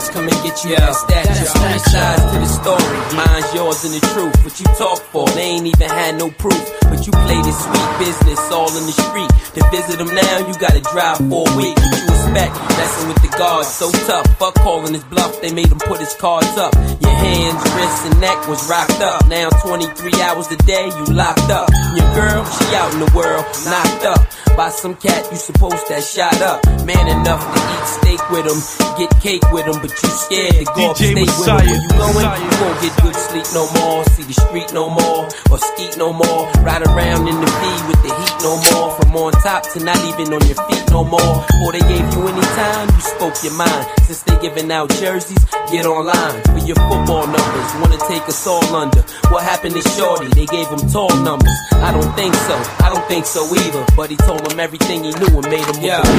X come and get you that stature. Three sides to the story, mine's yours and the truth. What you talk for, they ain't even had no proof. But you play this sweet business all in the street. To visit them now, you gotta drive for a week. What you expect, messing with the guards, so tough. Fuck calling his bluff, they made him put his cards up. Your hands, wrists, and neck was rocked up. Now 23 hours a day, you locked up. Your girl, she out in the world, knocked up by some cat you supposed to have shot up. Man enough to eat steak with him, get cake with him, but you scared to go upstate with him. Where you going? You won't get good sleep no more, see the street no more, or skeet no more. Ride around in the V with the heat no more. From on top to not even on your feet no more. Before they gave you any time, you spoke your mind. Since they giving out jerseys, get online for your football numbers. Wanna take us all under. What happened to Shorty? They gave him tall numbers. I don't think so either. But he told him everything he knew and made him